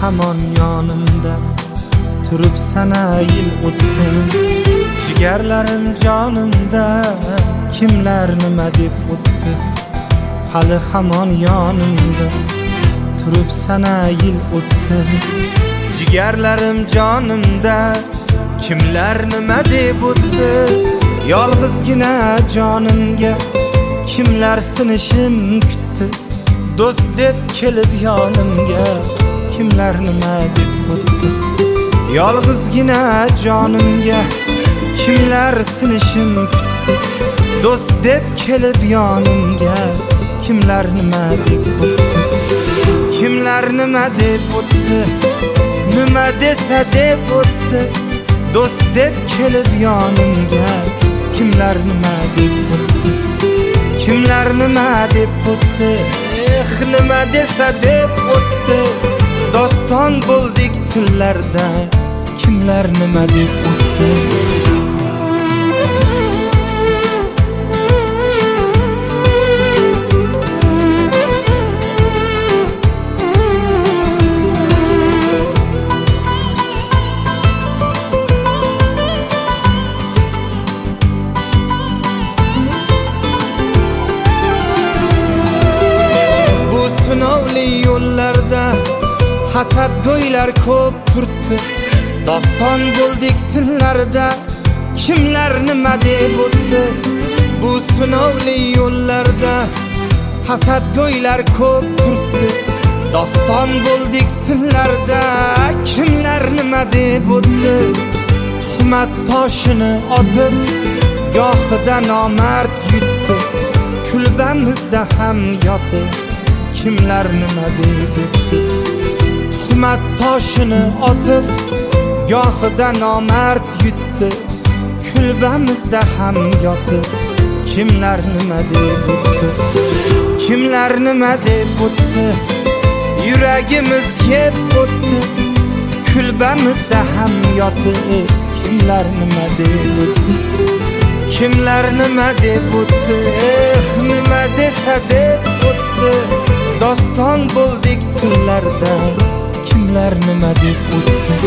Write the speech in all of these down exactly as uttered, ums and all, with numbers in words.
hamon yonimda turib sana yil o'tdi. Jigarlarim jonimda kimlar nima deb o'tdi. Hali hamon yonimda turib sana yil o'tdi. Jigarlarim jonimda kimlar nima deb o'tdi. Yolg'izgina jonimga kimlar sinishim kutdi. Do'st deb kelib yonimga kimlar nima deb o'tdi. Yolg'izgina jonimga kimlar sinishim kutdi. Do'st deb kelib yonimga kimlar nima deb o'tdi. Kimlar nima deb o'tdi. Nima desa deb o'tdi. Do'st deb kelib yonimga kimlar nima deb o'tdi. Kimlar nima deb o'tdi. Eh nima desa deb o'tdi. Doston bo'ldik tillarda kimlar nima deb o'tdi. Sinovli yo'llarda hasad go'ylar ko'p turibdi. Doston bo'ldik tillarda kimlar nima deb o'tdi. Bu sinovli yo'llarda hasad go'ylar ko'p turibdi. Doston bo'ldik tillarda kimlar nima deb o'tdi. Tuhmat toshini otib gohida nomard yutdi. Kulbamizda ham yotib kimlar nima deb o'tdi. Tuhmat toshini otib gohida nomard yutdi. Kulbamizda ham yotib kimlar nima deb o'tdi. Kimlar nima deb o'tdi. Yuragimiz yeb o'tdi. Kulbamizda ham yotib kimlar nima deb o'tdi. Kimlar nima deb o'tdi. Eh nima desa deb o'tdi. Doston bo'ldik tillarda kimlar nima deb o'tdi.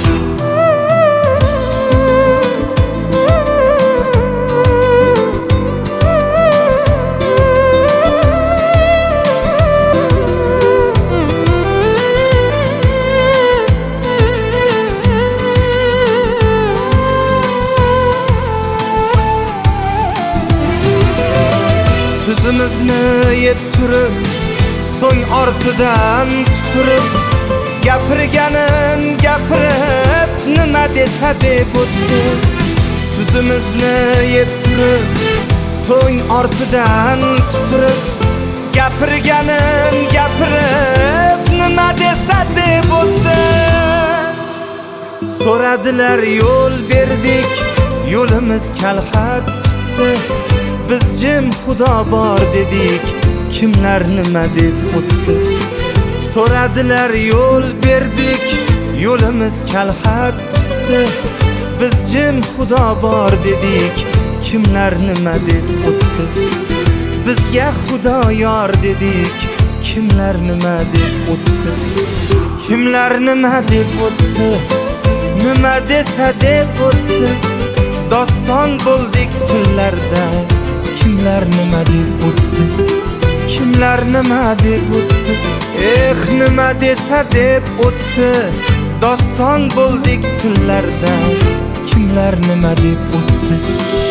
Tuzimizni yeb turib so'ng ortidan tupurib gapirganin gapirib nima desa deb o'tdi. Tuzimizni yeb turib so'ng ortidan tupurib gapirganin gapirib nima desa deb o'tdi. So'radilar yo'l berdik yo'limiz kalxat tutdi. Biz jim xudo bor dedik kimlar nima deb o'tdi. So'radilar yo'l berdik yo'limiz kalxat tutdi. Biz jim xudo bor dedik kimlar nima deb o'tdi. Bizga xudo yor dedik kimlar nima deb o'tdi. Kimlar nima deb o'tdi. Nima desa deb o'tdi. Doston bo'ldik tillarda kimlar nima deb o'tdi. Kimlar nima deb o'tdi. Eh nima desa deb o'tdi. Doston bo'ldik tillarda kimlar nima deb o'tdi.